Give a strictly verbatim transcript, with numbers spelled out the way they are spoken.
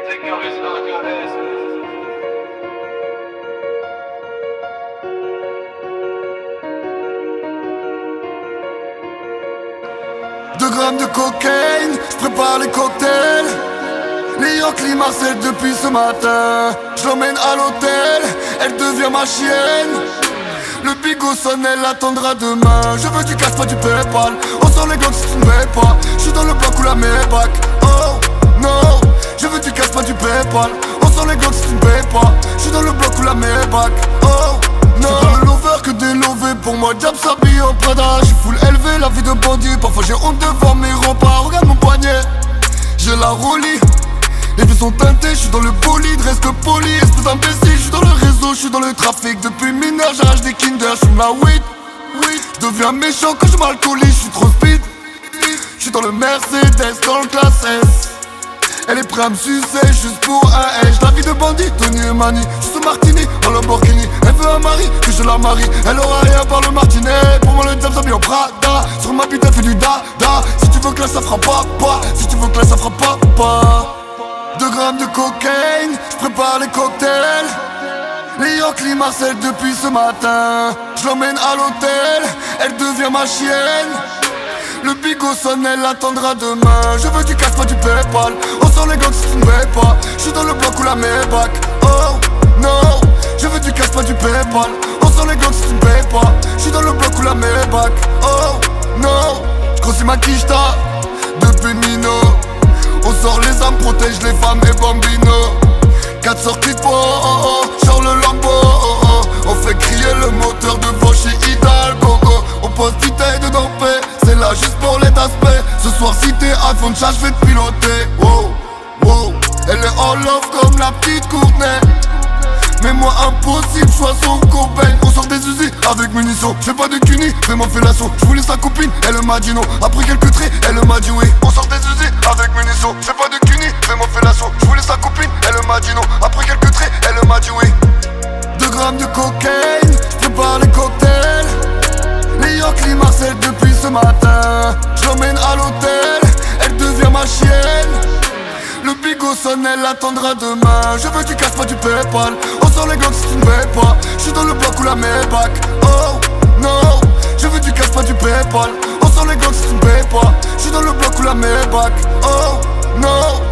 Deux grammes de cocaïne, je prépare les cocktails. Les York, Marcel depuis ce matin. Je l'emmène à l'hôtel, elle devient ma chienne. Le bigot sonne, elle attendra demain. Je veux du cash, pas du Paypal. On sort les gants si tu ne payes pas. Je suis dans le bloc où la Maybach. Oh non, je veux du cash, pas du Paypal. On sort les gants si tu ne payes pas. Je suis dans le bloc où la Maybach. Oh non, c'est pas le lover que des lovés. Pour moi, Jab s'habille en Prada. J'suis full élevé, la vie de bandit. Parfois j'ai honte devant mes remparts. Regarde mon poignet, j'ai la roulie. Les vies sont teintées, je suis dans le bolide, reste poli, espèce d'imbécile, je suis dans le réseau, je suis dans le trafic. Depuis mineur, j'arrache des Kinder, je fume la weed. Je deviens méchant quand je m'alcoolise, je suis trop speed. Je suis dans le Mercedes, dans le classe S. Elle est prête à me sucer juste pour un H. La vie de bandit, Tony et Mani, je suis Martini, en Lamborghini. Elle veut un mari, que je la marie. Elle aura rien par le martinet. Pour moi le diable s'habille en Prada. Sur ma bite elle fait du dada. Si tu veux que là ça fera pas pas. Si tu veux que là ça fera pas pas. Deux grammes de cocaïne, je prépare les cocktails. Les York, Marcel depuis ce matin. Je l'emmène à l'hôtel, elle devient ma chienne. Le bigot sonne, elle attendra demain. Je veux du cash, pas du Paypal. On sort les gants si tu ne payes pas. Je suis dans le bloc où la Maybach. Oh non, je veux du cash, pas du Paypal. On sort les gants si tu ne payes pas. Je suis dans le bloc où la Maybach. Oh non, je grossis ma quicheta depuis Mino. On sort les armes, protège les femmes et bambino. Quatre sorties de peau, oh, oh, genre le Lambo, oh, oh. On fait crier le moteur devant chez Hidalgo, oh. On pose bouteille de paix, c'est là juste pour les aspects. Ce soir si t'es iPhone chat, je vais te piloter. Wow, wow. Elle est en love comme la petite Courtenay. Mais moi impossible, choix son copain. On sort des usines avec munitions. J'fais pas de cuni, fais-moi fellation. J'voulais sa copine, elle m'a dit non. Après quelques traits, elle m'a dit oui. On sort des usines avec munitions. J'fais pas de cuni, fais-moi fellation. J'voulais sa copine, elle m'a dit non. Après quelques traits, elle m'a dit oui. Deux grammes de cocaïne, j'prépare les cocktails. Les York, Marcel depuis ce matin. J'l'emmène à l'hôtel, elle devient ma chienne. Le bigot sonne, elle attendra demain. Je veux du cash, pas du Paypal. On sort les gants si tu ne payes pas. Je suis dans le bloc où la Maybach. Oh non, je veux du cash, pas du Paypal. On sort les gants si tu ne payes pas. Je suis dans le bloc où la Maybach. Oh non.